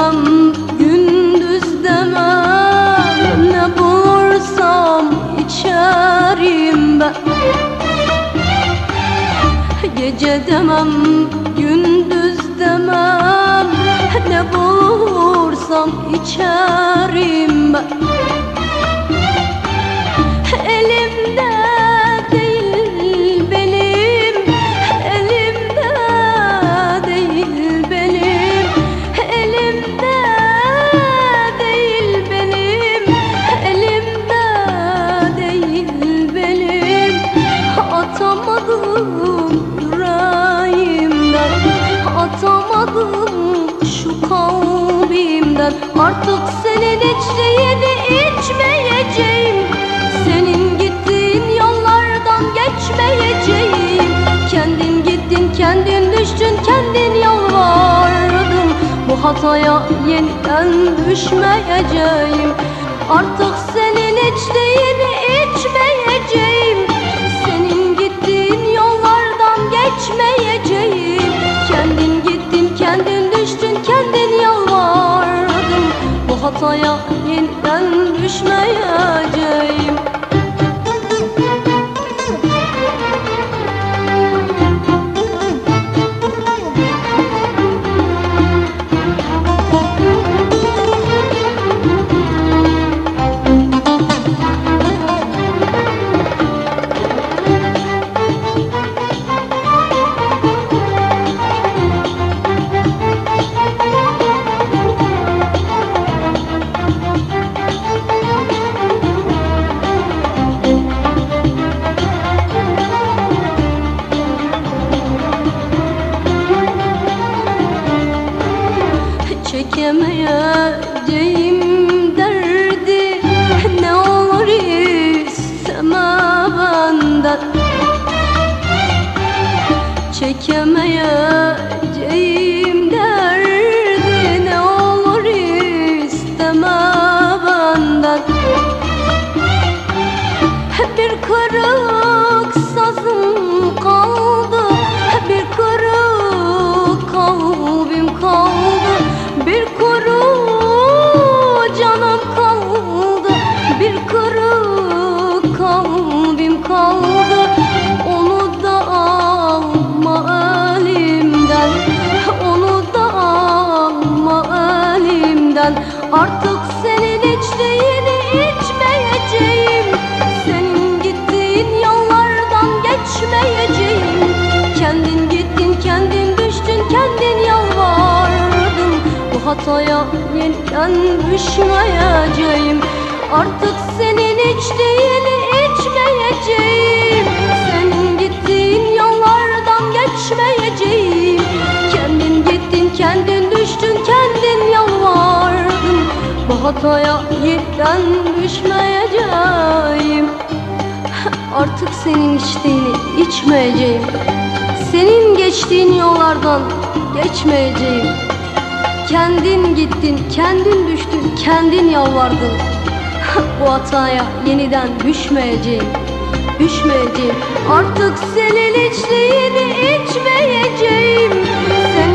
demem, gündüz demem, ne bulursam içerim ben. Gece demem, gündüz demem, ne bulursam içerim ben. Elimde değil benim, elimde değil benim, elimde değil benim, elimde değil benim. Atamadım yüreğimden, atamadım şu kalbimden. Artık senin içtiğini içmeyeceğim, senin gittiğin yollardan geçmeyeceğim. Kendin gittin, kendin düştün, kendin yalvardın. Bu hataya yeniden düşmeyeceğim. Artık senin içtiğini içmeyeceğim, senin gittiğin yollardan geçmeyeceğim. Kendin gittin, kendin düştün, kendin yalvardın. Bu hataya yeniden düşmeyeceğim. Çekemeyeceğim derdi, ne olur isteme benden. Çekemeyeceğim derdi, ne olur isteme benden. Bir kırık sazım kaldı, bir kırık kalbim kaldı, bir kuru canım kaldı, bir kırık kalbim kaldı. Onu da alma elimden, onu da alma elimden. Artık senin içtiğini içmeyeceğim, senin gittiğin yollardan geçmeyeceğim. Kendin gittin, kendin düştün, kendin yalvardın. Bu hataya yeniden düşmeyeceğim. Artık senin içtiğini içmeyeceğim, senin gittiğin yollardan geçmeyeceğim. Kendin gittin, kendin düştün, kendin yalvardın. Bu hataya yeniden düşmeyeceğim. Artık senin içtiğini içmeyeceğim, senin geçtiğin yollardan geçmeyeceğim. Kendin gittin, kendin düştün, kendin yalvardın. Bu hataya yeniden düşmeyeceğim, düşmeyeceğim. Artık senin içtiğini içmeyeceğim, senin